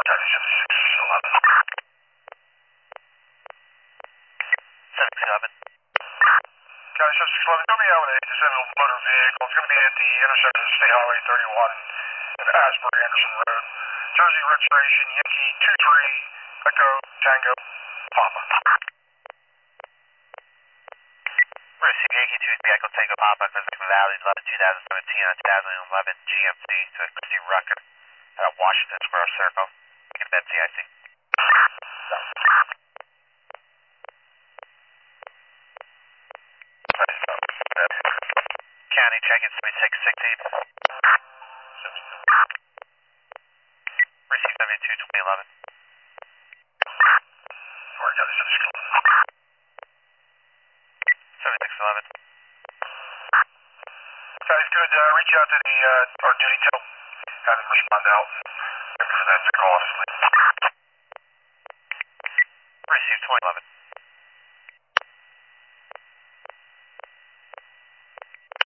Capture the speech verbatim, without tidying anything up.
seven two eleven. County seven six eleven, show me out with a disabled motor vehicle. It's going to be at the intersection of State Highway thirty-one and Asbury Anderson Road. Jersey registration, Yankee two three Echo Tango Papa. Receive Yankee two three Echo Tango Papa, Pacific Valley, eleven two thousand seventeen on two thousand eleven G M C to Christy Rucker at Washington Square Circle. Get that C I C. County check-in seventy-six sixteen. Receive seventy-two twenty eleven. seventy-six eleven. Guys, good. Uh, reach out to the uh, our duty tail. Have them respond out. Maybe for that to call us. Receive twenty eleven.